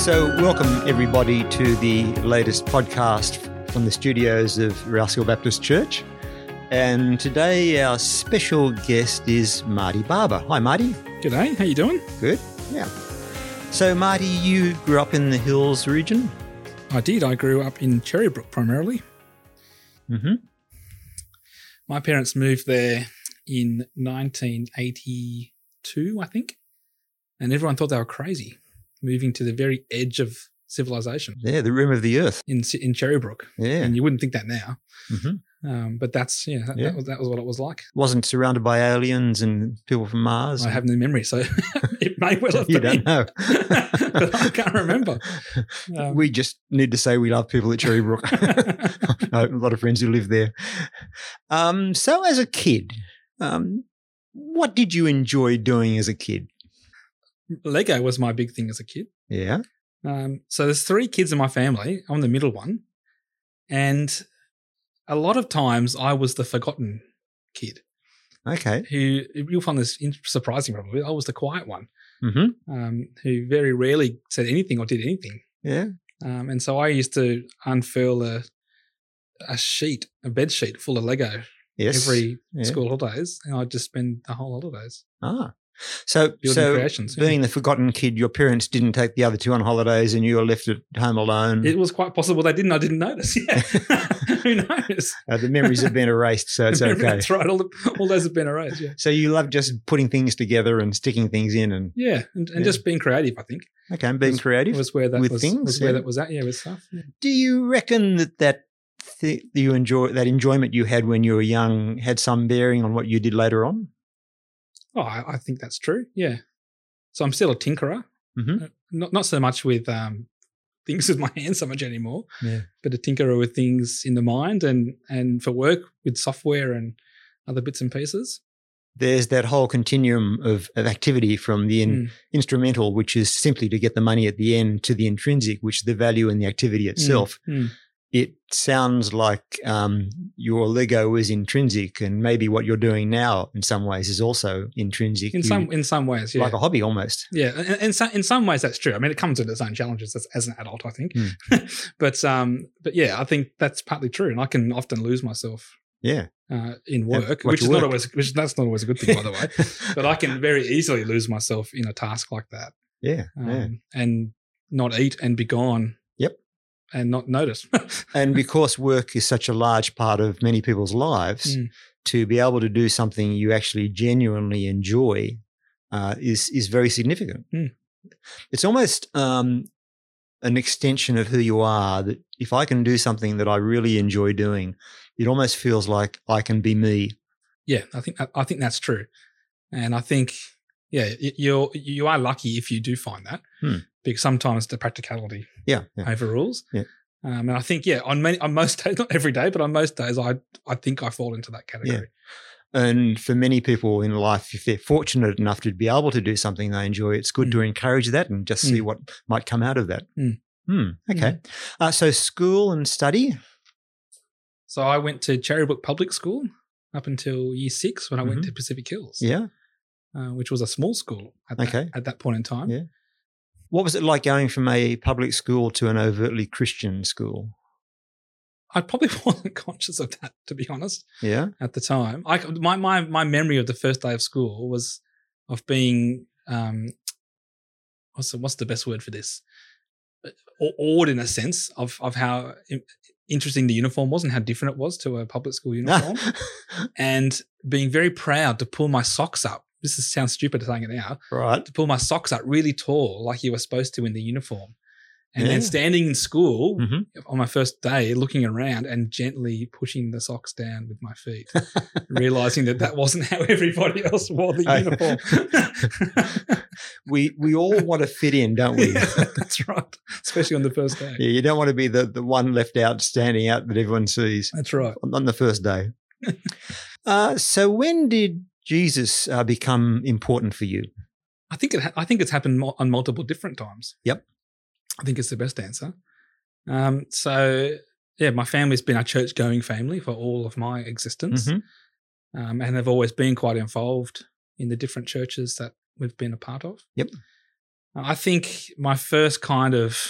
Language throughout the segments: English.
So welcome everybody to the latest podcast from the studios of Rouse Hill Baptist Church. And today our special guest is Marty Barber. Hi, Marty. G'day, how you doing? Good, yeah. So Marty, you grew up in the Hills region? I did. I grew up in Cherrybrook primarily. Mm-hmm. My parents moved there in 1982, I think. And everyone thought they were crazy, moving to the very edge of civilization. Yeah, the rim of the earth. In Cherrybrook. Yeah. And you wouldn't think that now. Mm-hmm. But that's, that was what it was like. Wasn't surrounded by aliens and people from Mars? I have no memory, so it may well have been. You don't know. But I can't remember. We just need to say we love people at Cherrybrook. A lot of friends who live there. So as a kid, what did you enjoy doing as a kid? Lego was my big thing as a kid. Yeah. So there's 3 kids in my family. I'm the middle one. And a lot of times I was the forgotten kid. Okay. Who, you'll find this surprising probably, I was the quiet one. Mm-hmm. Who very rarely said anything or did anything. Yeah. And so I used to unfurl a bed sheet full of Lego every school holidays, and I'd just spend the whole holidays. So creations, being the forgotten kid, your parents didn't take the other 2 on holidays and you were left at home alone. It was quite possible they didn't. I didn't notice. Yeah. Who knows? The memories have been erased, so it's okay. That's right. All those have been erased, yeah. So you love just putting things together and sticking things in. And just being creative, I think. Okay, and being creative was where that with was, things. Was where that was at, with stuff. Yeah. Do you reckon that enjoyment you had when you were young had some bearing on what you did later on? Oh, I think that's true. Yeah. So I'm still a tinkerer. Mm-hmm. Not so much with things with my hands so much anymore. Yeah. But a tinkerer with things in the mind and for work with software and other bits and pieces. There's that whole continuum of activity from the instrumental, which is simply to get the money at the end, to the intrinsic, which is the value in the activity itself. It sounds like your Lego is intrinsic, and maybe what you're doing now in some ways is also intrinsic. In some ways, yeah. Like a hobby almost. Yeah, and in some ways that's true. I mean, it comes with its own challenges as an adult, I think. But yeah, I think that's partly true, and I can often lose myself. Yeah. In work, that's not always a good thing, by the way. But I can very easily lose myself in a task like that. Yeah. And not eat and be gone. Yep. And not notice. And because work is such a large part of many people's lives, to be able to do something you actually genuinely enjoy is very significant. It's almost an extension of who you are, that if I can do something that I really enjoy doing, it almost feels like I can be me. Yeah, I think that's true. And I think, you are lucky if you do find that, because sometimes the practicality overrules. Yeah. And I think, on most days, not every day, but on most days, I think I fall into that category. Yeah. And for many people in life, if they're fortunate enough to be able to do something they enjoy, it's good to encourage that and just see what might come out of that. Okay. So school and study? So I went to Cherrybrook Public School up until year 6 when I went to Pacific Hills. Yeah. Which was a small school at that point in time. Yeah. What was it like going from a public school to an overtly Christian school? I probably wasn't conscious of that, to be honest. Yeah. At the time, my memory of the first day of school was of being what's the best word for this? Awed in a sense of how interesting the uniform was and how different it was to a public school uniform, and being very proud to pull my socks up. This sounds stupid saying it now. Right. To pull my socks up really tall like you were supposed to in the uniform. And then standing in school on my first day, looking around and gently pushing the socks down with my feet, realizing that wasn't how everybody else wore the uniform. We all want to fit in, don't we? Yeah, that's right, especially on the first day. Yeah, you don't want to be the one left out, standing out that everyone sees. That's right. On the first day. So when did Jesus become important for you? I think it's happened on multiple different times. Yep. I think it's the best answer. My family's been a church-going family for all of my existence, and have always been quite involved in the different churches that we've been a part of. Yep. I think my first kind of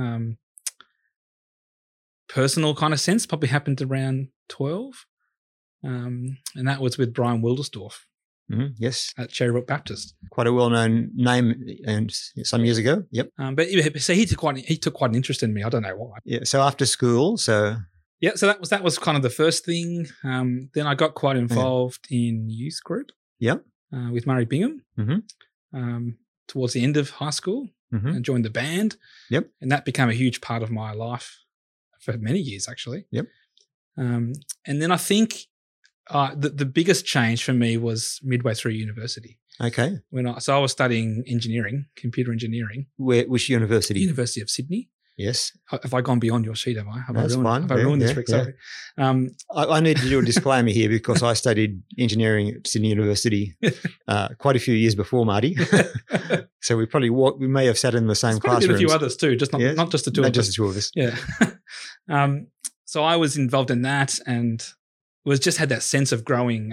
personal kind of sense probably happened around 12. And that was with Brian Wildersdorf. Yes. At Cherrybrook Baptist. Quite a well-known name and some years ago. Yep. But so he took quite an interest in me. I don't know why. Yeah. So after school, so that was kind of the first thing. Then I got quite involved in youth group. Yep. With Murray Bingham. Towards the end of high school, and joined the band. Yep. And that became a huge part of my life for many years, actually. Yep. And then I think the biggest change for me was midway through university. Okay. So I was studying engineering, computer engineering. Which university? University of Sydney. Yes. Have I gone beyond your sheet, have I? That's fine. Have I ruined this, Rick? Sorry. I need to do a disclaimer here because I studied engineering at Sydney University quite a few years before Marty. So we may have sat in the same classroom. A few others too, not just the two of us. Not just the two of us. Yeah. So I was involved in that and just had that sense of growing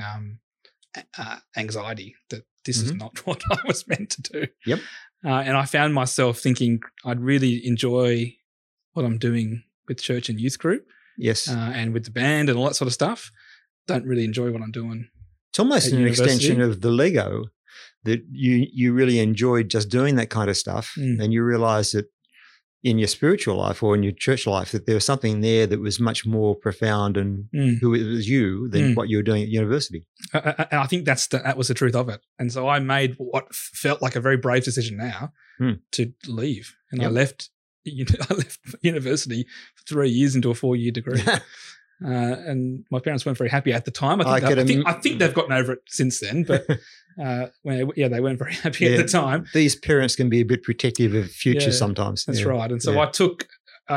anxiety that this is not what I was meant to do. Yep. And I found myself thinking I'd really enjoy what I'm doing with church and youth group. Yes. And with the band and all that sort of stuff. Don't really enjoy what I'm doing. It's almost an extension of the Lego that you really enjoyed just doing that kind of stuff. And you realize that in your spiritual life or in your church life that there was something there that was much more profound and who it was you than what you were doing at university. And I think that was the truth of it. And so I made what felt like a very brave decision now to leave. And I left university for 3 years into a 4-year degree. And my parents weren't very happy at the time. I think they've gotten over it since then, but they weren't very happy at the time. These parents can be a bit protective of future sometimes. That's right. And so I took,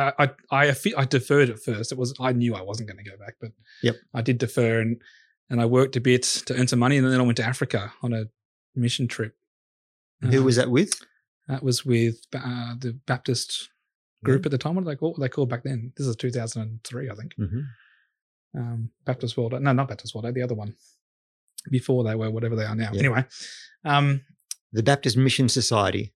I deferred at first. I knew I wasn't going to go back, but I did defer and I worked a bit to earn some money, and then I went to Africa on a mission trip. Who was that with? That was with the Baptist group at the time. What did they call? They called back then. This is 2003, I think. Baptist World. No, not Baptist World. The other one. Before they were whatever they are now. Anyway, the Baptist Mission Society.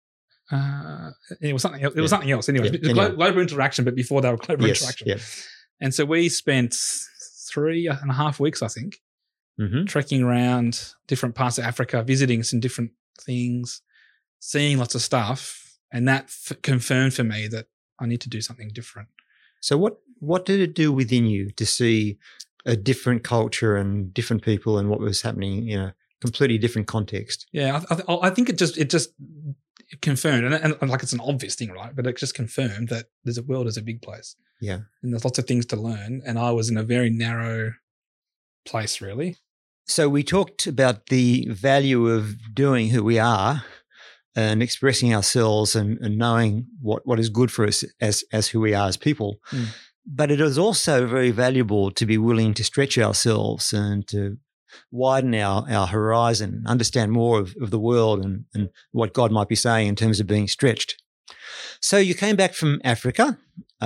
It was something. It was something else. Anyway, Global Interaction, but before they were Global Interaction. Yeah. And so we spent 3.5 weeks, I think, trekking around different parts of Africa, visiting some different things, seeing lots of stuff, and that confirmed for me that I need to do something different. So what did it do within you to see a different culture and different people and what was happening in a completely different context? Yeah, I think it just confirmed, and like it's an obvious thing, right? But it just confirmed that the world is a big place. Yeah. And there's lots of things to learn, and I was in a very narrow place, really. So we talked about the value of doing who we are and expressing ourselves and knowing what is good for us as who we are as people. But it is also very valuable to be willing to stretch ourselves and to widen our horizon, understand more of the world and what God might be saying in terms of being stretched. So you came back from Africa.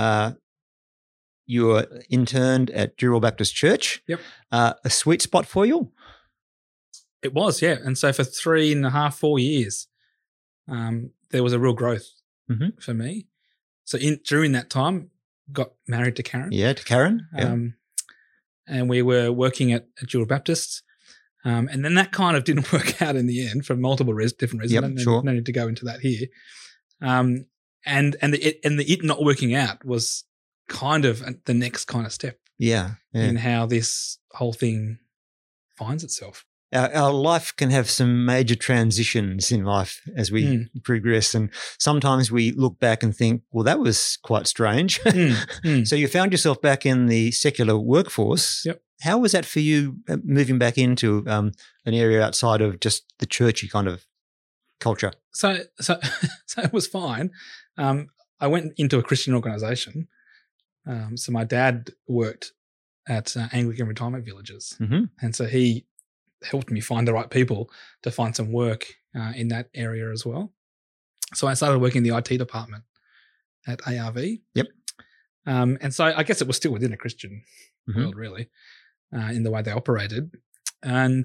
You were interned at Dural Baptist Church. Yep. A sweet spot for you? It was, yeah. And so for 3.5, 4 years, there was a real growth for me. So during that time, got married to Karen. Yeah, to Karen. And we were working at Dural Baptist. And then that kind of didn't work out in the end for multiple different reasons. Yep, sure. No need to go into that here. And it not working out was kind of the next kind of step. Yeah. In how this whole thing finds itself. Our life can have some major transitions in life as we progress, and sometimes we look back and think, well, that was quite strange. So you found yourself back in the secular workforce. Yep. How was that for you, moving back into an area outside of just the churchy kind of culture? So it was fine. I went into a Christian organisation. So my dad worked at Anglican retirement villages, and so he helped me find the right people to find some work in that area as well. So I started working in the IT department at ARV. Yep. And so I guess it was still within a Christian world, really, in the way they operated. And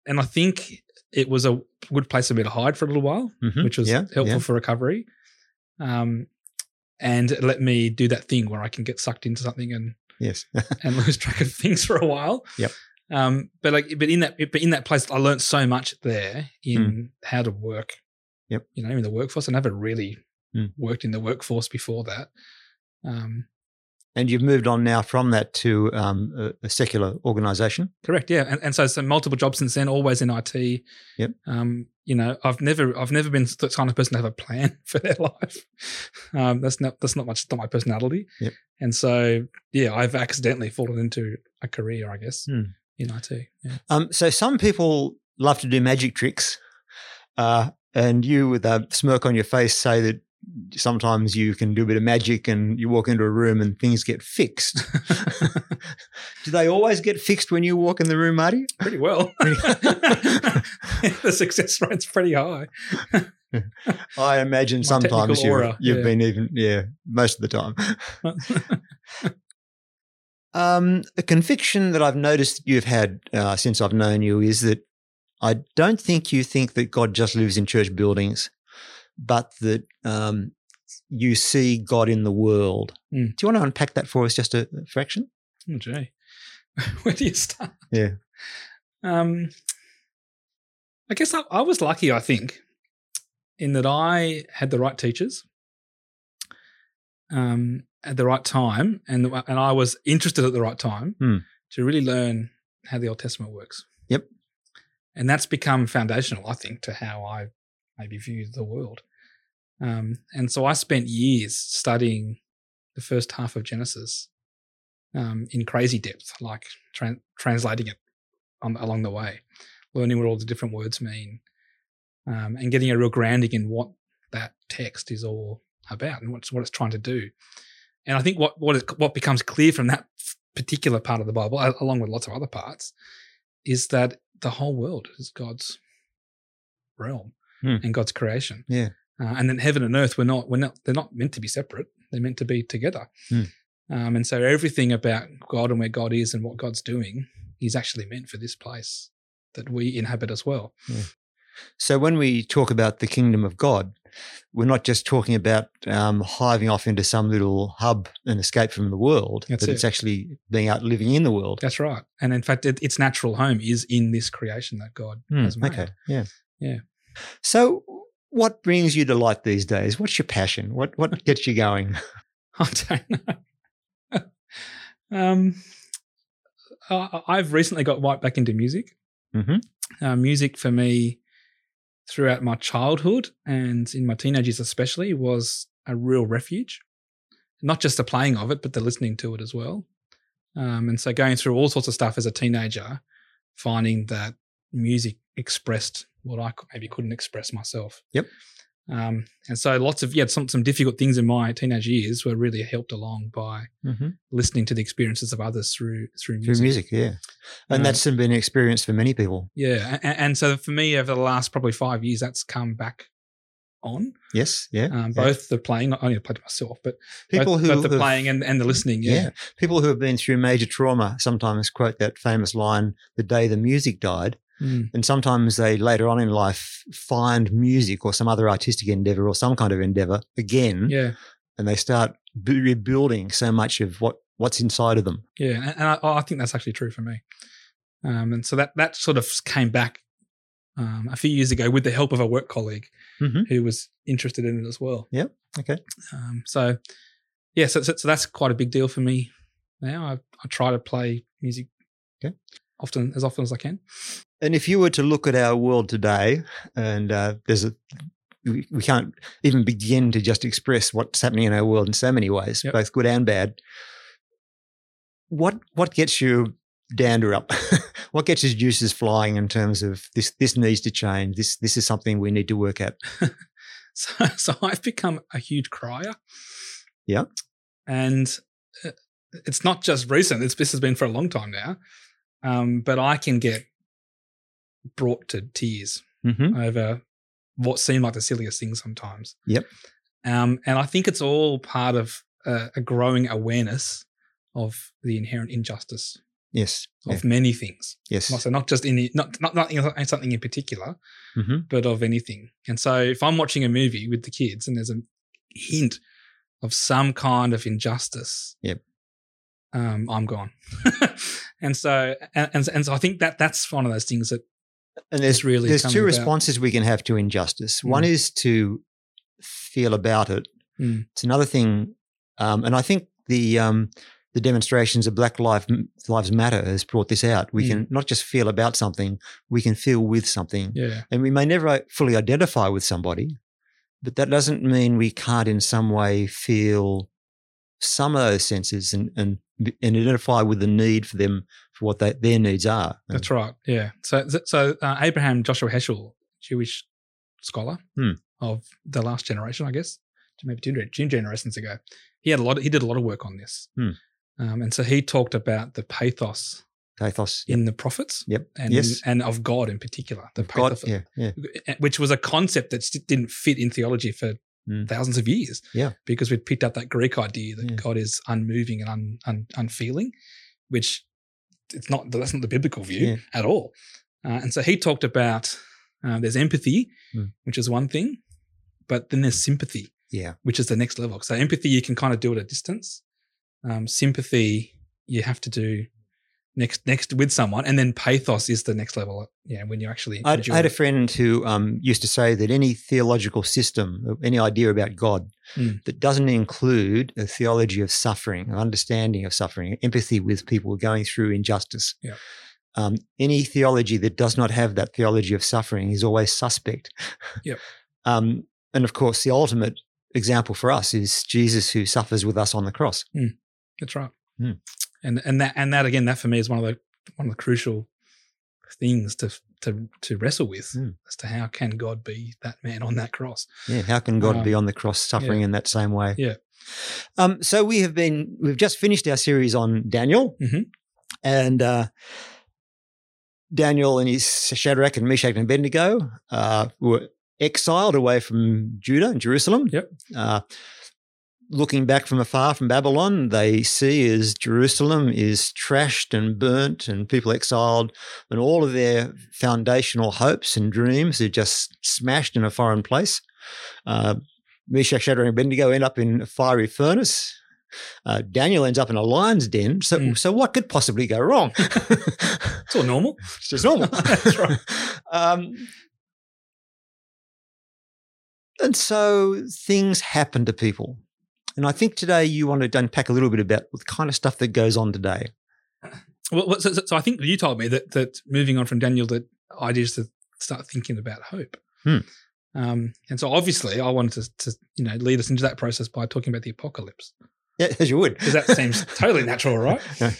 and I think it was a good place for me to hide for a little while, which was helpful for recovery. And it let me do that thing where I can get sucked into something and and lose track of things for a while. Yep. But in that place, I learned so much there in how to work. Yep. In the workforce. I never really worked in the workforce before that. And you've moved on now from that to a secular organisation. Correct. Yeah, and so multiple jobs since then, always in IT. Yep. I've never been the kind of person to have a plan for their life. That's not my personality. Yep. And so I've accidentally fallen into a career, I guess, in IT. Yeah. So some people love to do magic tricks, and you, with a smirk on your face, say that sometimes you can do a bit of magic and you walk into a room and things get fixed. Do they always get fixed when you walk in the room, Marty? Pretty well. The success rate's pretty high. I imagine sometimes you've been even, most of the time. A conviction that I've noticed you've had since I've known you is that I don't think you think that God just lives in church buildings, but that you see God in the world. Do you want to unpack that for us just a fraction? Oh, gee. Where do you start? Yeah. I guess I was lucky, I think, in that I had the right teachers at the right time, and I was interested at the right time to really learn how the Old Testament works. Yep. And that's become foundational, I think, to how I maybe view the world. And so I spent years studying the first half of Genesis in crazy depth, like translating it along the way, learning what all the different words mean, and getting a real grounding in what that text is all about and what it's trying to do. And I think what becomes clear from that particular part of the Bible, along with lots of other parts, is that the whole world is God's realm and God's creation. Yeah. And then heaven and earth, they're not meant to be separate. They're meant to be together. And so everything about God and where God is and what God's doing is actually meant for this place that we inhabit as well. Yeah. So when we talk about the kingdom of God, we're not just talking about hiving off into some little hub and escape from the world, it's actually being out living in the world. That's right. And in fact, its natural home is in this creation that God has made. Okay, yeah. Yeah. So what brings you to light these days? What's your passion? What gets you going? I don't know. I've recently got right back into music. Music for me throughout my childhood and in my teenage years especially was a real refuge. Not just the playing of it, but the listening to it as well. And so going through all sorts of stuff as a teenager, finding that music expressed what I maybe couldn't express myself. Yep. And so lots of some difficult things in my teenage years were really helped along by listening to the experiences of others through music. Through music, yeah. And that's been an experience for many people. Yeah. And so for me, over the last probably 5 years, that's come back on. Yes, yeah. Both the playing, not only played to myself, but both the playing and the listening. Yeah. People who have been through major trauma sometimes quote that famous line, "The day the music died." And sometimes they later on in life find music or some other artistic endeavor or some kind of endeavor again. Yeah. And they start rebuilding so much of what's inside of them. Yeah. And I think that's actually true for me. And so that sort of came back a few years ago with the help of a work colleague who was interested in it as well. Yep. Okay. So that's quite a big deal for me now. I try to play music as often as I can. And if you were to look at our world today, and we can't even begin to just express what's happening in our world in so many ways, both good and bad. What gets you dander up? What gets your juices flying in terms of this needs to change? This is something we need to work at. So I've become a huge crier. Yeah, and it's not just recent. This has been for a long time now. But I can get brought to tears over what seem like the silliest things sometimes. Yep. And I think it's all part of a growing awareness of the inherent injustice Yes. of many things. Yes. So not just not something in particular, but of anything. And so if I'm watching a movie with the kids and there's a hint of some kind of injustice, I'm gone. and so I think that's one of those things that. And there's two responses we can have to injustice. One is to feel about it. It's another thing, and I think the demonstrations of Black Lives Matter has brought this out. We can not just feel about something, we can feel with something. Yeah. And we may never fully identify with somebody, but that doesn't mean we can't in some way feel some of those senses and identify with the need for them for what their needs are. That's right. Yeah. So Abraham Joshua Heschel, Jewish scholar of the last generation, I guess, maybe two generations ago, he did a lot of work on this. And so he talked about the pathos in the prophets, and of God in particular, the pathos, which was a concept that didn't fit in theology for thousands of years, because we'd picked up that Greek idea that God is unmoving and unfeeling, which that's not the biblical view at all. And so he talked about there's empathy, which is one thing, but then there's sympathy, which is the next level. So empathy you can kind of do at a distance. Sympathy you have to do next with someone, and then pathos is the next level. When you actually. I had a friend who used to say that any theological system, any idea about God that doesn't include a theology of suffering, an understanding of suffering, empathy with people going through injustice. Any theology that does not have that theology of suffering is always suspect. And of course, the ultimate example for us is Jesus, who suffers with us on the cross. That's right. And that again, that for me is one of the crucial things to wrestle with as to how can God be that man on that cross? How can God be on the cross suffering in that same way? So we've just finished our series on Daniel, and Daniel and his Shadrach and Meshach and Abednego were exiled away from Judah and Jerusalem. Looking back from afar from Babylon, they see as Jerusalem is trashed and burnt and people exiled, and all of their foundational hopes and dreams are just smashed in a foreign place. Meshach, Shadrach, and Abednego end up in a fiery furnace. Daniel ends up in a lion's den. So what could possibly go wrong? It's all normal. It's just normal. That's right. And so things happen to people. And I think today you want to unpack a little bit about the kind of stuff that goes on today. Well, so I think you told me that moving on from Daniel, the idea is to start thinking about hope. And so obviously I wanted to lead us into that process by talking about the apocalypse. Yeah, as you would. Because that seems totally natural, right?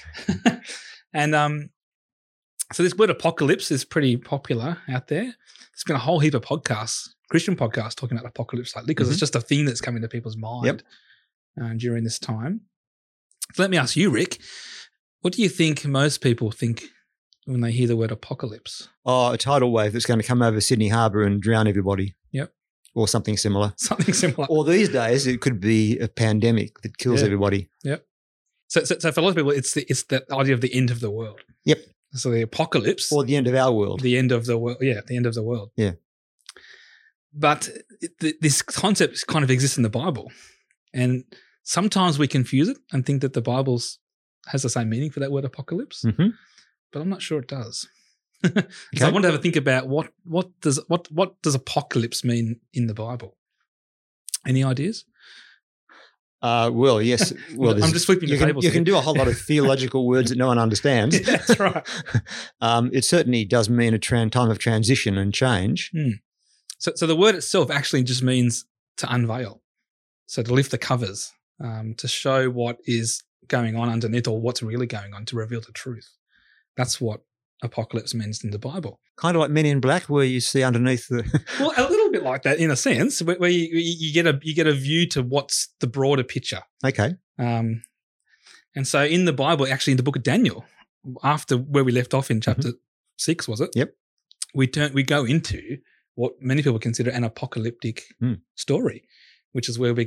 And so this word apocalypse is pretty popular out there. There's been a whole heap of podcasts, Christian podcasts, talking about apocalypse lately because it's just a thing that's coming to people's mind during this time. So let me ask you, Rick, what do you think most people think when they hear the word apocalypse? Oh, a tidal wave that's going to come over Sydney Harbour and drown everybody. Or something similar. Something similar. Or these days it could be a pandemic that kills everybody. So for a lot of people, it's the idea of the end of the world. So the apocalypse. Or the end of our world. The end of the world. Yeah, the end of the world. But this concept kind of exists in the Bible. And sometimes we confuse it and think that the Bible has the same meaning for that word apocalypse. But I'm not sure it does. So I want to have a think about what does apocalypse mean in the Bible? Any ideas? Well, yes. Well, I'm just flipping the tables. You can do a whole lot of theological words that no one understands. That's right. It certainly does mean a time of transition and change. So the word itself actually just means to unveil. So to lift the covers, to show what is going on underneath or what's really going on, to reveal the truth. That's what apocalypse means in the Bible. Kind of like Men in Black, where you see underneath the. Well, a little bit like that in a sense, where you get a view to what's the broader picture. Okay. And so in the Bible, actually in the book of Daniel, after where we left off in chapter 6, was it? Yep. We go into what many people consider an apocalyptic story, which is where we get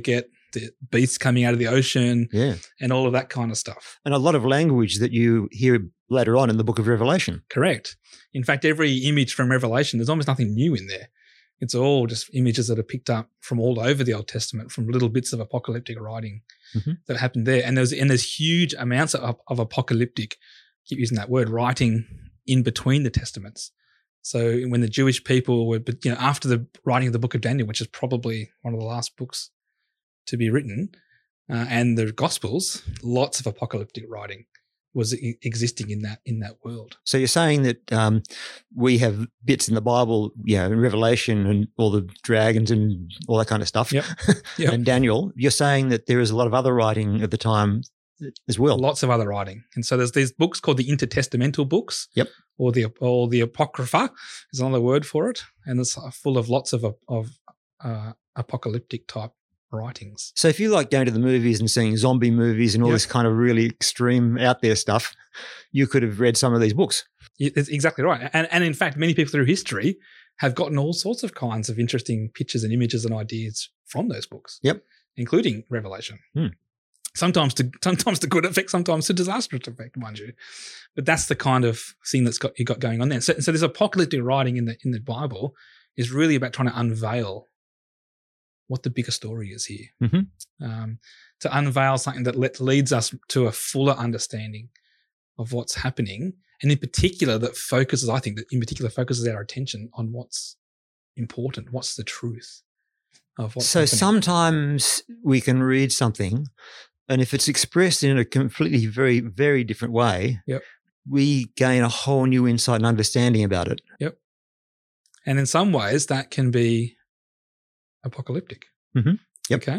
the beasts coming out of the ocean, and all of that kind of stuff. And a lot of language that you hear later on in the book of Revelation. Correct. In fact, every image from Revelation, there's almost nothing new in there. It's all just images that are picked up from all over the Old Testament, from little bits of apocalyptic writing that happened there. And there's huge amounts of apocalyptic, keep using that word, writing in between the Testaments. So when the Jewish people were, after the writing of the book of Daniel, which is probably one of the last books to be written, and the Gospels, lots of apocalyptic writing was existing in that world. So you're saying that we have bits in the Bible, in Revelation and all the dragons and all that kind of stuff, and Daniel. You're saying that there is a lot of other writing at the time as well. Lots of other writing, and so there's these books called the intertestamental books, or the Apocrypha is another word for it, and it's full of lots of apocalyptic type writings. So if you like going to the movies and seeing zombie movies and all this kind of really extreme out there stuff, you could have read some of these books. It's exactly right. And in fact, many people through history have gotten all sorts of kinds of interesting pictures and images and ideas from those books. Including Revelation. Sometimes to good effect, sometimes to disastrous effect, mind you. But that's the kind of thing that's got going on there. So this apocalyptic writing in the Bible is really about trying to unveil what the bigger story is here. To unveil something that leads us to a fuller understanding of what's happening, and in particular focuses our attention on what's important, what's the truth of what's happening. Sometimes we can read something, and if it's expressed in a completely very, very different way, we gain a whole new insight and understanding about it. And in some ways that can be apocalyptic. Okay.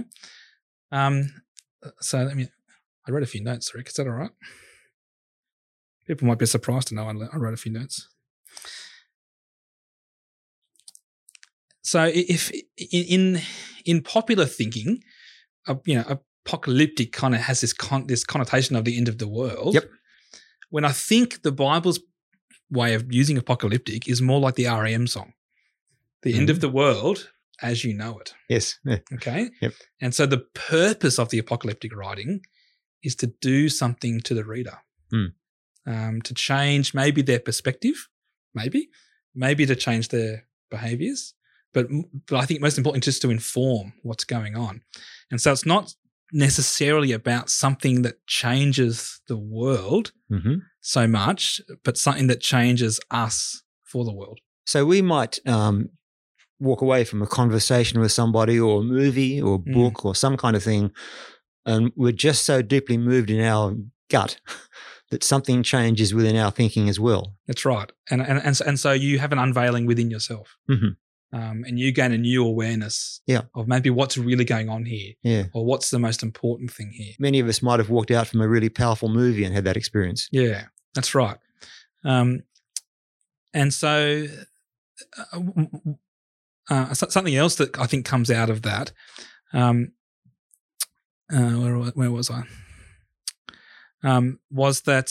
So I read a few notes, Rick. Is that all right? People might be surprised to know I wrote a few notes. So if in popular thinking, apocalyptic kind of has this connotation of the end of the world. When I think the Bible's way of using apocalyptic is more like the R.E.M. song, the end of the world as you know it. Yes. Okay? And so the purpose of the apocalyptic writing is to do something to the reader, to change maybe their perspective, maybe to change their behaviors, but I think most important just to inform what's going on. And so it's not necessarily about something that changes the world so much, but something that changes us for the world. So we might walk away from a conversation with somebody or a movie or a book or some kind of thing, and we're just so deeply moved in our gut that something changes within our thinking as well. That's right. And so you have an unveiling within yourself. And you gain a new awareness of maybe what's really going on here or what's the most important thing here. Many of us might have walked out from a really powerful movie and had that experience. Yeah, that's right. And so something else that I think comes out of that, where was I? Was that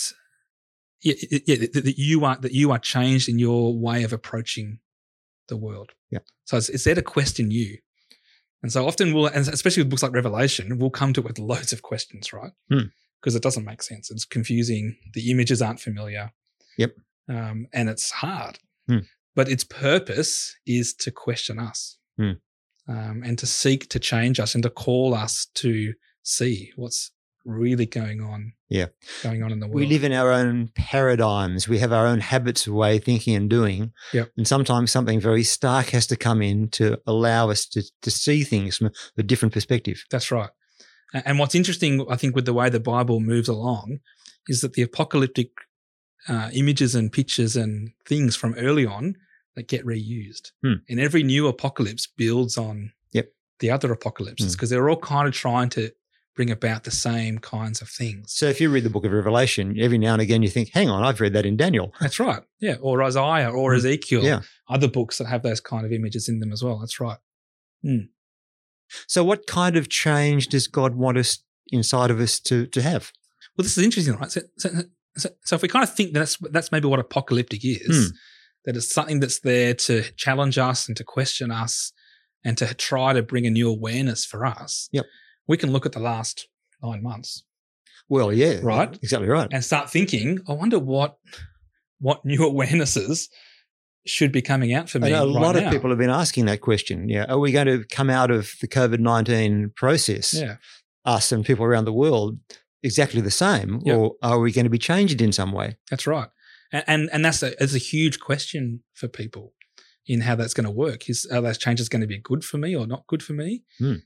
that you are changed in your way of approaching the world. So it's there to question you. And so often and especially with books like Revelation, we'll come to it with loads of questions, right? Because it doesn't make sense. It's confusing. The images aren't familiar. And it's hard. But its purpose is to question us and to seek to change us and to call us to see what's really going on in the world. We live in our own paradigms. We have our own habits of way of thinking and doing. And sometimes something very stark has to come in to allow us to see things from a different perspective. That's right. And what's interesting, I think, with the way the Bible moves along is that the apocalyptic images and pictures and things from early on that get reused. And every new apocalypse builds on the other apocalypses because they're all kind of trying to bring about the same kinds of things. So if you read the book of Revelation, every now and again you think, hang on, I've read that in Daniel. That's right. Yeah. Or Isaiah or Ezekiel. Other books that have those kind of images in them as well. That's right. So what kind of change does God want us inside of us to have? Well, this is interesting, right? So if we kind of think that's maybe what apocalyptic is, that it's something that's there to challenge us and to question us and to try to bring a new awareness for us. we can look at the last 9 months. Well, yeah. Right? Exactly right. And start thinking, I wonder what new awarenesses should be coming out for me. A lot now. of people have been asking that question. Yeah. Are we going to come out of the COVID-19 process, us and people around the world, exactly the same? Yep. Or are we going to be changed in some way? That's right. And that's a huge question for people in how that's going to work. Are those changes going to be good for me or not good for me? Mm.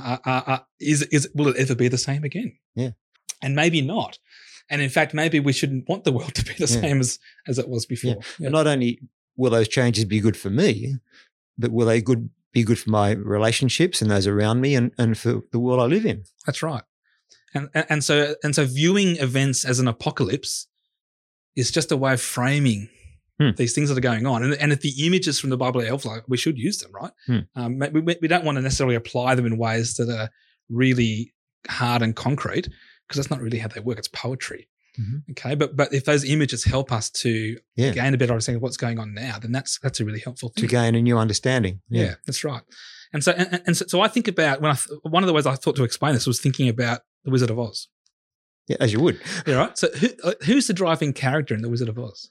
Will it ever be the same again? Yeah. And maybe not. And in fact, maybe we shouldn't want the world to be the same as it was before. Yeah. Yeah. Not only will those changes be good for me, but will they be good for my relationships and those around me and for the world I live in? That's right. And so viewing events as an apocalypse is just a way of framing these things that are going on. And if the images from the Bible are helpful, we should use them, right? We don't want to necessarily apply them in ways that are really hard and concrete, because that's not really how they work. It's poetry. Mm-hmm. Okay. But if those images help us to gain a better understanding of what's going on now, then that's a really helpful thing. To gain a new understanding. Yeah, that's right. And so I think about one of the ways I thought to explain this was thinking about The Wizard of Oz. Yeah, as you would. Yeah, right. So who's the driving character in The Wizard of Oz?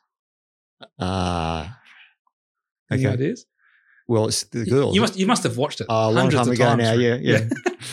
Okay. Any ideas? Well, it's the girl. You must have watched it a long time ago now. Yeah.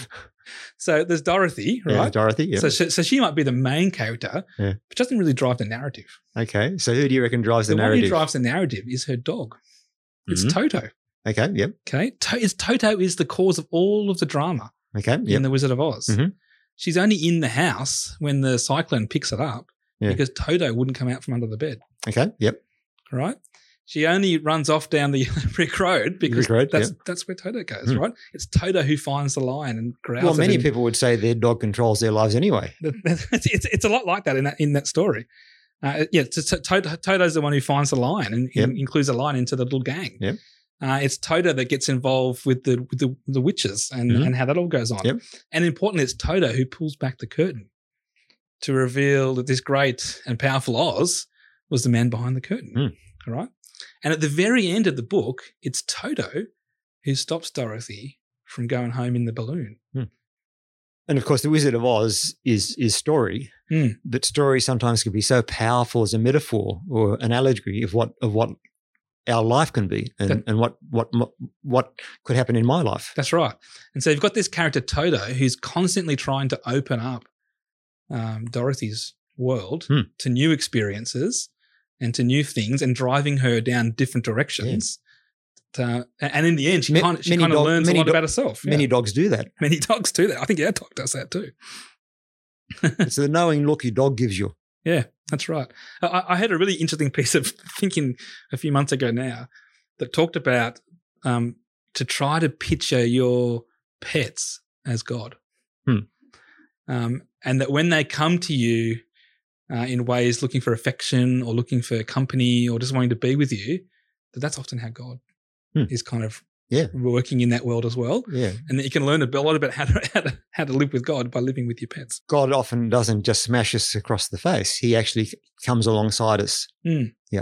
So there's Dorothy, right? Yeah, Dorothy. Yeah. So she might be the main character, but doesn't really drive the narrative. Okay. So who do you reckon drives the narrative? The one who drives the narrative is her dog. It's Toto. Okay. Yep. Okay. Toto is the cause of all of the drama. Okay. Yep. In The Wizard of Oz. Mm-hmm. She's only in the house when the cyclone picks it up because Toto wouldn't come out from under the bed. Okay. Yep. Right. She only runs off down the brick road because that's where Toto goes, right? It's Toto who finds the lion and growls. Well, many people would say their dog controls their lives anyway. It's a lot like that in that story. Toto's the one who finds the lion and includes the lion into the little gang. Yep. It's Toto that gets involved with the witches and how that all goes on. Yep. And importantly, it's Toto who pulls back the curtain to reveal that this great and powerful Oz was the man behind the curtain. All right. And at the very end of the book, it's Toto who stops Dorothy from going home in the balloon. And of course, The Wizard of Oz is story. But story sometimes can be so powerful as a metaphor or an allegory of what our life can be and what could happen in my life. That's right. And so you've got this character Toto who's constantly trying to open up Dorothy's world to new experiences and to new things and driving her down different directions. And in the end, she kind of learns a lot about herself. Many dogs do that. Many dogs do that. I think our dog does that too. It's the knowing look your dog gives you. Yeah, that's right. I had a really interesting piece of thinking a few months ago now that talked about to try to picture your pets as God. And that when they come to you in ways looking for affection or looking for company or just wanting to be with you, that's often how God is kind of working in that world as well. Yeah. And that you can learn a lot about how to live with God by living with your pets. God often doesn't just smash us across the face. He actually comes alongside us. Yeah.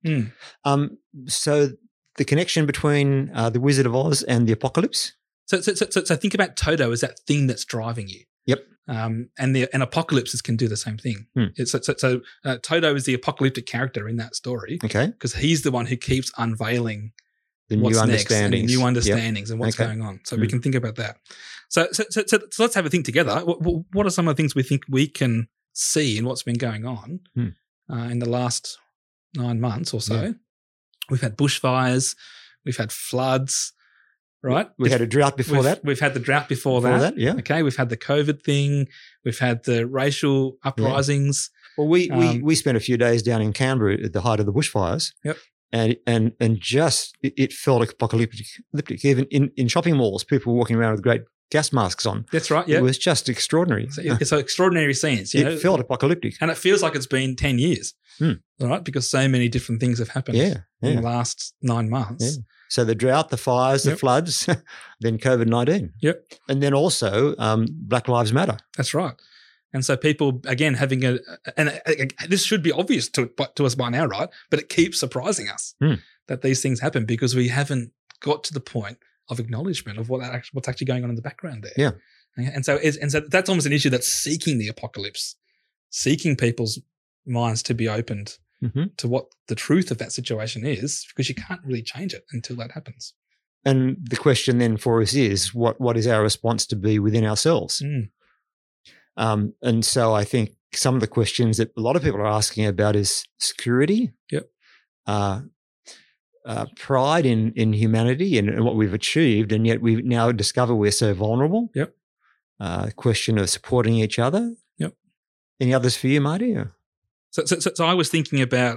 So the connection between The Wizard of Oz and the apocalypse? So think about Toto as that thing that's driving you. Yep. And apocalypses can do the same thing. Toto is the apocalyptic character in that story. Okay. Because he's the one who keeps unveiling the new understandings and what's going on. So we can think about that. So let's have a think together. What are some of the things we think we can see in what's been going on in the last 9 months or so? Yeah. We've had bushfires. We've had floods. Right. We had a drought before that. We've had the drought before that. Yeah. Okay. We've had the COVID thing. We've had the racial uprisings. Well, we spent a few days down in Canberra at the height of the bushfires. Yep. And just it felt apocalyptic. Even in shopping malls, people walking around with great gas masks on. That's right. Yeah. It was just extraordinary. It's extraordinary scenes. It felt apocalyptic, and it feels like it's been 10 years. All right, because so many different things have happened. In the last 9 months. Yeah. So the drought, the fires, the floods, then COVID-19. Yep. And then also Black Lives Matter. That's right. And so people, again, having this should be obvious to us by now, right? But it keeps surprising us that these things happen because we haven't got to the point of acknowledgement of what's actually going on in the background there. Yeah. And so that's almost an issue that's seeking the apocalypse, seeking people's minds to be opened to what the truth of that situation is, because you can't really change it until that happens. And the question then for us is, what is our response to be within ourselves? And so I think some of the questions that a lot of people are asking about is security, pride in humanity and what we've achieved, and yet we now discover we're so vulnerable. Question of supporting each other. Any others for you, Marty? So I was thinking about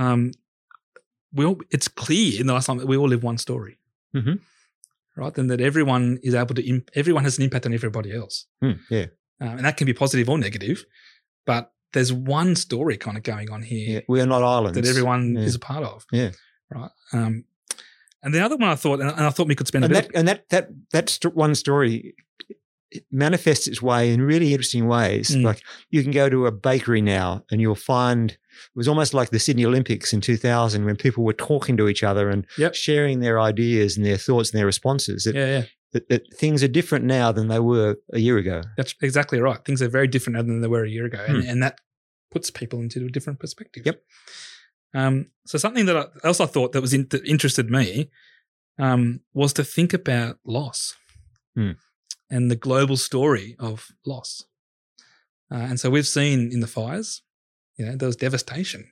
it's clear in the last time that we all live one story, right? And that everyone is able to everyone has an impact on everybody else. And that can be positive or negative, but there's one story kind of going on here. We are not islands that everyone is a part of. Right. And the other one I thought, and I thought we could spend that one story. It manifests its way in really interesting ways. Like you can go to a bakery now and you'll find it was almost like the Sydney Olympics in 2000 when people were talking to each other and sharing their ideas and their thoughts and their responses. That things are different now than they were a year ago. That's exactly right. Things are very different now than they were a year ago. And that puts people into a different perspective. So something that I also thought that was that interested me was to think about loss. And the global story of loss. And so we've seen in the fires, there was devastation.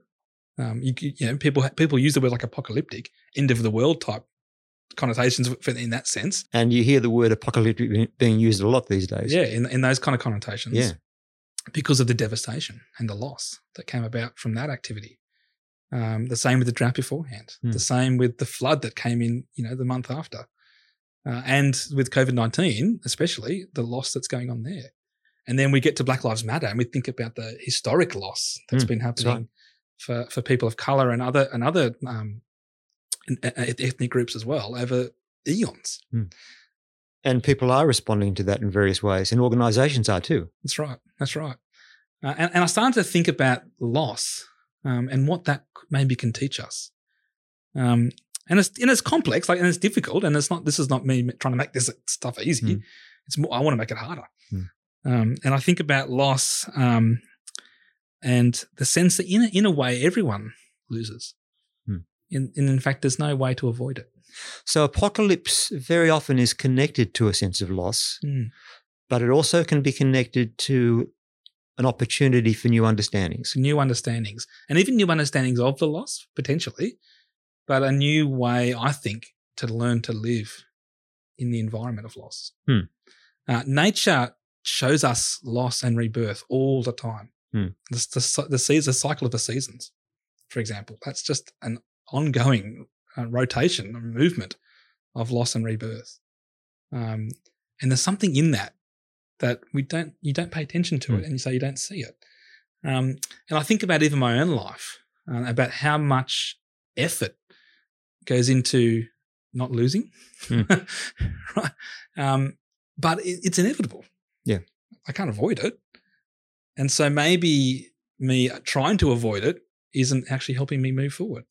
People use the word like apocalyptic, end of the world type connotations in that sense. And you hear the word apocalyptic being used a lot these days. In those kind of connotations. Because of the devastation and the loss that came about from that activity. The same with the drought beforehand. The same with the flood that came in, the month after. And with COVID-19, especially, the loss that's going on there. And then we get to Black Lives Matter and we think about the historic loss that's been happening for people of colour and other ethnic groups as well over eons. And people are responding to that in various ways, and organisations are too. That's right. And I started to think about loss and what that maybe can teach us. And it's complex, and it's difficult, and this is not me trying to make this stuff easy. It's more, I want to make it harder. And I think about loss and the sense that in a way everyone loses. In fact, there's no way to avoid it. So apocalypse very often is connected to a sense of loss, but it also can be connected to an opportunity for new understandings. And even new understandings of the loss, potentially, but a new way, I think, to learn to live in the environment of loss. Nature shows us loss and rebirth all the time. The cycle of the seasons, for example, that's just an ongoing rotation, movement of loss and rebirth. And there's something in that you don't pay attention to it, and you don't see it. And I think about even my own life, about how much effort goes into not losing, right? But it's inevitable. I can't avoid it. And so maybe me trying to avoid it isn't actually helping me move forward.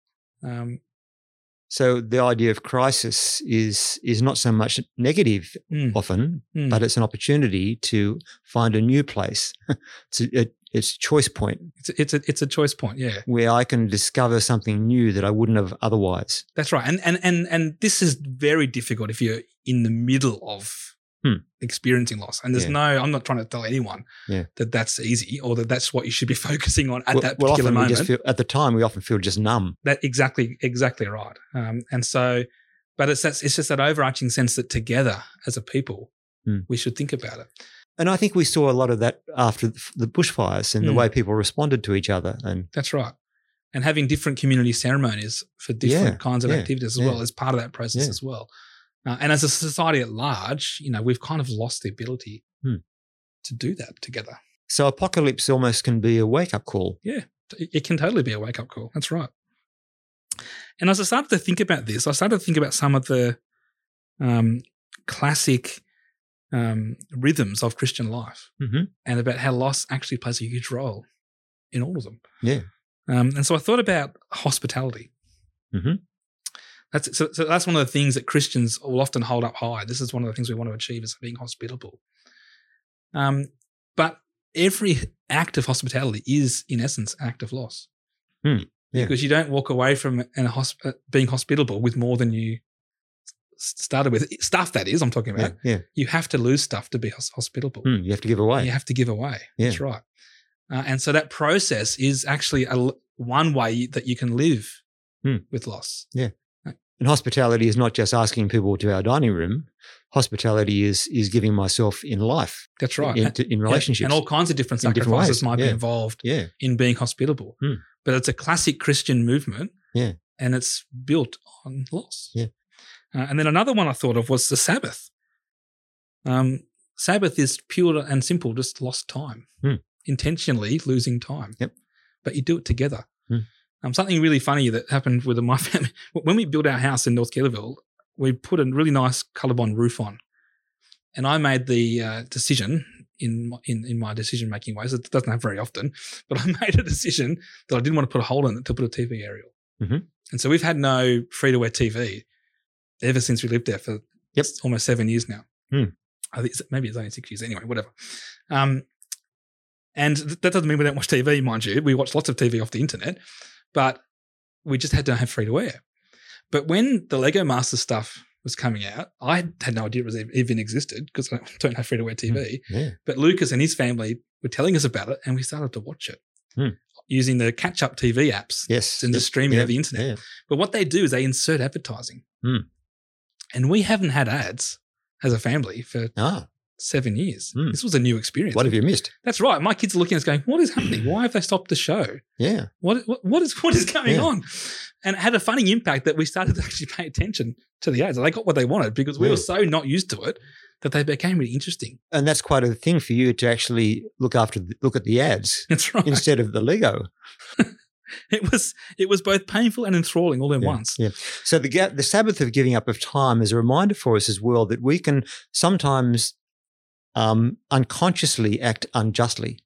So the idea of crisis is not so much negative often, but it's an opportunity to find a new place. It's a choice point. It's a choice point, where I can discover something new that I wouldn't have otherwise. That's right. And this is very difficult if you're in the middle of experiencing loss. And there's I'm not trying to tell anyone that that's easy or that that's what you should be focusing on at that particular moment. At the time, we often feel just numb. That exactly right. And so, but it's just that overarching sense that together as a people, we should think about it. And I think we saw a lot of that after the bushfires and the way people responded to each other. And that's right. And having different community ceremonies for different kinds of activities as well as part of that process as well. And as a society at large, we've kind of lost the ability to do that together. So apocalypse almost can be a wake-up call. Yeah, it can totally be a wake-up call. That's right. And as I started to think about this, I started to think about some of the classic rhythms of Christian life and about how loss actually plays a huge role in all of them. Yeah. And so I thought about hospitality. So that's one of the things that Christians will often hold up high. This is one of the things we want to achieve, is being hospitable. But every act of hospitality is, in essence, an act of loss. Because you don't walk away from being hospitable with more than you started with. Stuff, that is, I'm talking about. You have to lose stuff to be hospitable. You have to give away. You have to give away. That's right. And so that process is actually one way that you can live with loss. Yeah. And hospitality is not just asking people to our dining room. Hospitality is giving myself in life. That's right. In relationships. And all kinds of different sacrifices might be involved in being hospitable. But it's a classic Christian movement. And it's built on loss. And then another one I thought of was the Sabbath. Sabbath is pure and simple, just lost time. Intentionally losing time. But you do it together. Something really funny that happened with my family. When we built our house in North Keelerville, we put a really nice COLORBOND roof on. And I made the decision in my decision-making ways. It doesn't happen very often, but I made a decision that I didn't want to put a hole in it to put a TV aerial. And so we've had no free-to-air TV ever since we lived there for almost 7 years now. I think maybe it's only 6 years anyway, whatever. And that doesn't mean we don't watch TV, mind you. We watch lots of TV off the internet, but we just had to have free-to-air. But when the Lego Masters stuff was coming out, I had no idea it was even existed because I don't have free-to-air TV. But Lucas and his family were telling us about it, and we started to watch it using the catch-up TV apps and the streaming of the internet. But what they do is they insert advertising. And we haven't had ads as a family for 7 years. This was a new experience. What have you missed? That's right. My kids are looking at us going, what is happening? Why have they stopped the show? What is going on? And it had a funny impact that we started to actually pay attention to the ads. They got what they wanted because we were so not used to it that they became really interesting. And that's quite a thing for you to actually look at the ads. That's right. Instead of the Lego. It was both painful and enthralling all in once. So the Sabbath of giving up of time is a reminder for us as well that we can sometimes unconsciously act unjustly.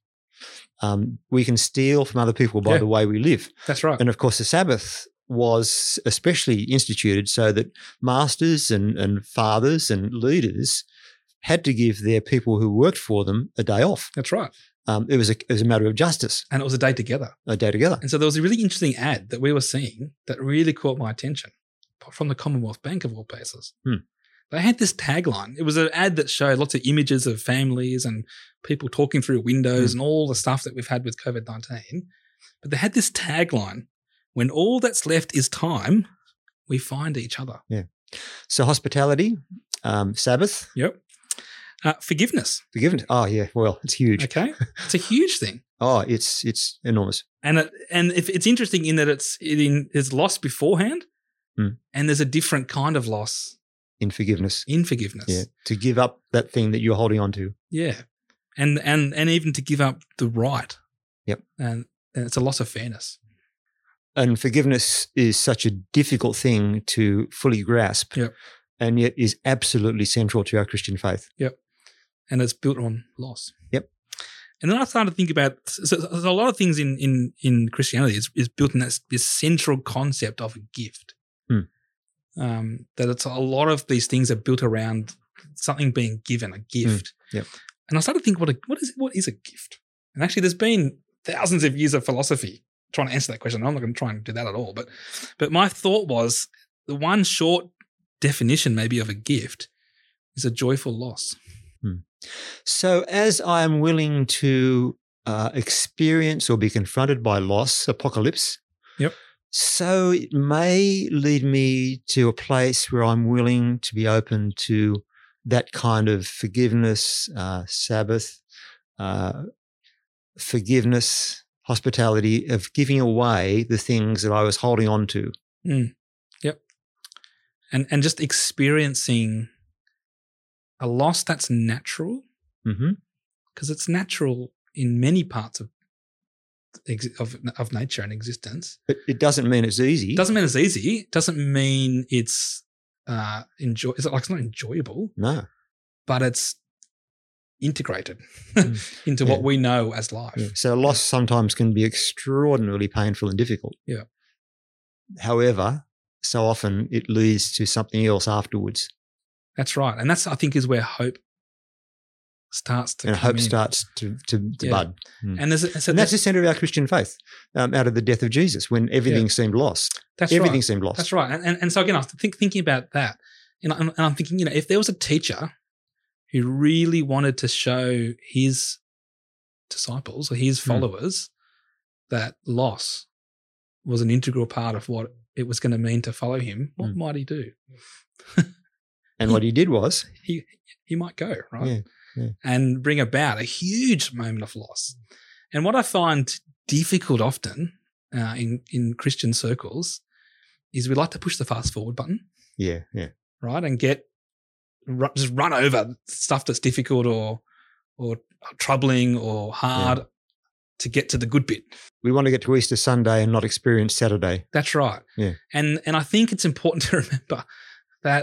We can steal from other people by the way we live. That's right. And of course, the Sabbath was especially instituted so that masters and fathers and leaders had to give their people who worked for them a day off. That's right. It was a matter of justice. And it was a day together. And so there was a really interesting ad that we were seeing that really caught my attention from the Commonwealth Bank of all places. They had this tagline. It was an ad that showed lots of images of families and people talking through windows and all the stuff that we've had with COVID-19. But they had this tagline, when all that's left is time, we find each other. So hospitality, Sabbath. Forgiveness. Oh, yeah. Well, it's huge. Okay. It's a huge thing. It's enormous. And it's interesting in that it's loss beforehand and there's a different kind of loss. In forgiveness. To give up that thing that you're holding on to. And even to give up the right. And it's a loss of fairness. And forgiveness is such a difficult thing to fully grasp. And yet is absolutely central to our Christian faith. And it's built on loss. And then I started to think about so a lot of things in Christianity is built in this central concept of a gift. That it's a lot of these things are built around something being given, a gift. And I started to think, what is a gift? And actually, there's been thousands of years of philosophy trying to answer that question. I'm not going to try and do that at all. But my thought was the one short definition maybe of a gift is a joyful loss. So as I am willing to experience or be confronted by loss, apocalypse, so it may lead me to a place where I'm willing to be open to that kind of forgiveness, Sabbath, forgiveness, hospitality, of giving away the things that I was holding on to. And just experiencing a loss that's natural, because it's natural in many parts of nature and existence. But it doesn't mean it's easy. It doesn't mean it's easy. It doesn't mean it's it's not enjoyable. No. But it's integrated into what we know as life. So loss sometimes can be extraordinarily painful and difficult. Yeah. However, so often it leads to something else afterwards. That's right. And that's, I think, is where hope starts to come in. Starts to bud. And that's the centre of our Christian faith, out of the death of Jesus, when everything seemed lost. Everything seemed lost. That's right. And so again, I was thinking about that, and I'm thinking, if there was a teacher who really wanted to show his disciples or his followers that loss was an integral part of what it was going to mean to follow him, what might he do? And what he did was he might go, right? Yeah. And bring about a huge moment of loss. And what I find difficult often in Christian circles is we like to push the fast forward button. Yeah. Right, and just run over stuff that's difficult or troubling or hard to get to the good bit. We want to get to Easter Sunday and not experience Saturday. That's right. Yeah. And I think it's important to remember that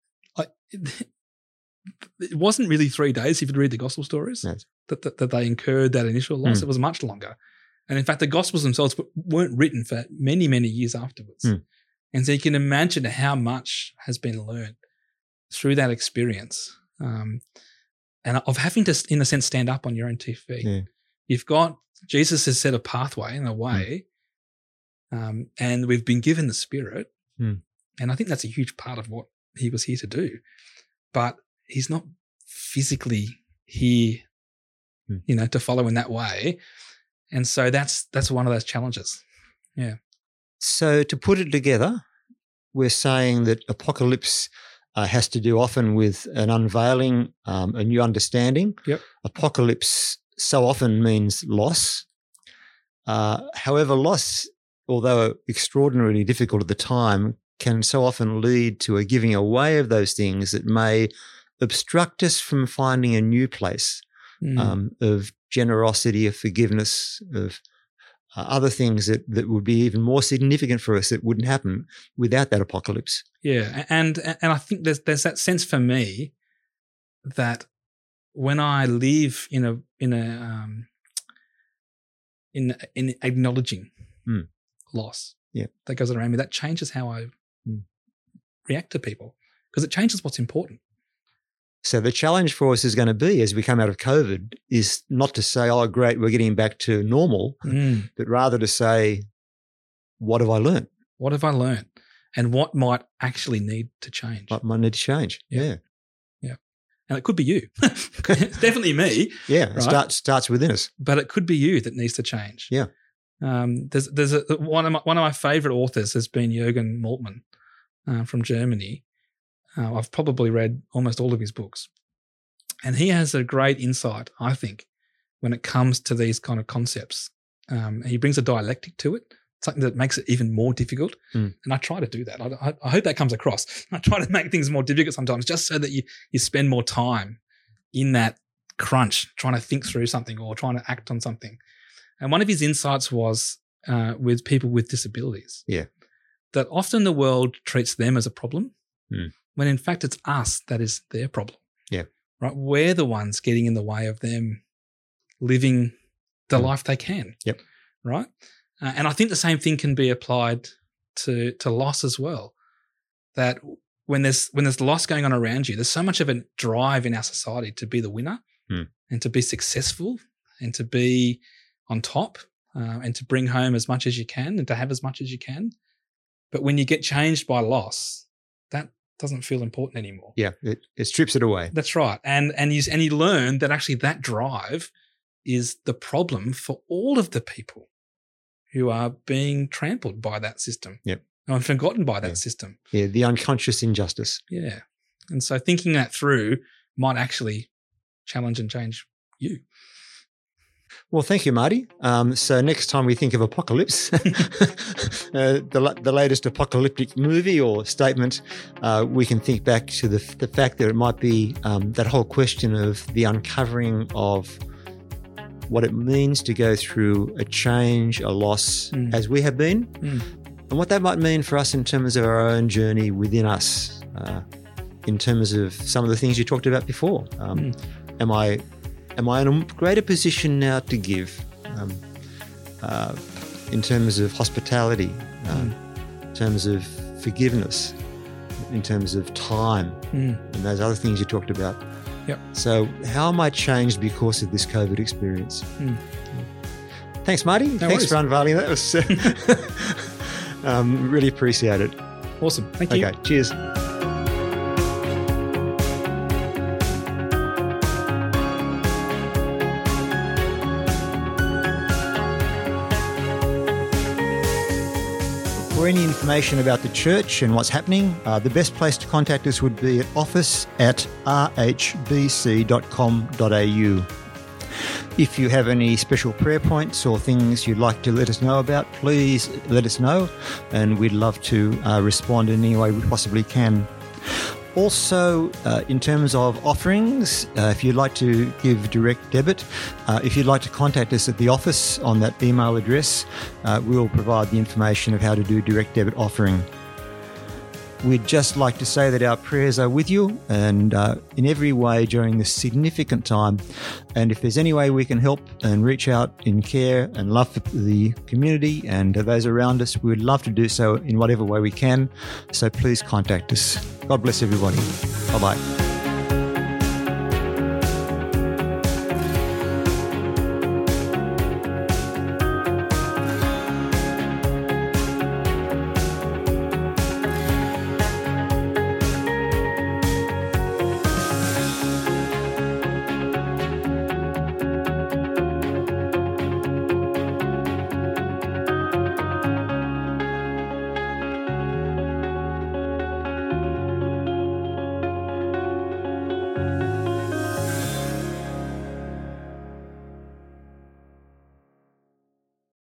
it wasn't really 3 days, if you read the gospel stories, that they incurred that initial loss. It was much longer. And in fact, the gospels themselves weren't written for many, many years afterwards. And so you can imagine how much has been learned through that experience, and of having to, in a sense, stand up on your own 2 feet. Yeah. You've got, Jesus has set a pathway and a way, and we've been given the Spirit, and I think that's a huge part of what he was here to do. But he's not physically here, to follow in that way, and so that's one of those challenges. Yeah. So to put it together, we're saying that apocalypse has to do often with an unveiling, a new understanding. Yep. Apocalypse so often means loss. However, loss, although extraordinarily difficult at the time, can so often lead to a giving away of those things that may obstruct us from finding a new place of generosity, of forgiveness, of other things that would be even more significant for us that wouldn't happen without that apocalypse. Yeah, and I think there's that sense for me that when I live in acknowledging loss that goes around me, that changes how I react to people, because it changes what's important. So the challenge for us is going to be, as we come out of COVID, is not to say, oh, great, we're getting back to normal, but rather to say, what have I learned? What have I learned? And what might actually need to change? What might need to change, yeah. And it could be you. It's definitely me. Yeah, right? It starts within us. But it could be you that needs to change. Yeah. There's one of my favorite authors has been Jürgen Moltmann from Germany. I've probably read almost all of his books. And he has a great insight, I think, when it comes to these kind of concepts. He brings a dialectic to it, something that makes it even more difficult. And I try to do that. I hope that comes across. I try to make things more difficult sometimes, just so that you spend more time in that crunch, trying to think through something or trying to act on something. And one of his insights was with people with disabilities. Yeah. That often the world treats them as a problem, when in fact it's us that is their problem. Yeah. Right? We're the ones getting in the way of them living the life they can. Yep. Right? And I think the same thing can be applied to loss as well. That when there's loss going on around you, there's so much of a drive in our society to be the winner and to be successful and to be on top and to bring home as much as you can and to have as much as you can. But when you get changed by loss, that doesn't feel important anymore. Yeah, it strips it away. That's right. And you learn that actually that drive is the problem for all of the people who are being trampled by that system. Yep. And forgotten by that system. Yeah, the unconscious injustice. Yeah. And so thinking that through might actually challenge and change you. Well, thank you, Marty. So next time we think of apocalypse, the latest apocalyptic movie or statement, we can think back to the fact that it might be that whole question of the uncovering of what it means to go through a change, a loss, as we have been, and what that might mean for us in terms of our own journey within us, in terms of some of the things you talked about before. Am I in a greater position now to give in terms of hospitality, in terms of forgiveness, in terms of time and those other things you talked about. Yep. So how am I changed because of this COVID experience? Thanks, Marty. No Thanks worries. for unveiling that. It was, really appreciate it. Awesome. Thank you. Okay, cheers. For any information about the church and what's happening, the best place to contact us would be at office@rhbc.com.au. If you have any special prayer points or things you'd like to let us know about, please let us know, and we'd love to respond in any way we possibly can. Also, in terms of offerings, if you'd like to give direct debit, if you'd like to contact us at the office on that email address, we'll provide the information of how to do direct debit offering. We'd just like to say that our prayers are with you and in every way during this significant time. And if there's any way we can help and reach out in care and love for the community and those around us, we would love to do so in whatever way we can. So please contact us. God bless everybody. Bye-bye.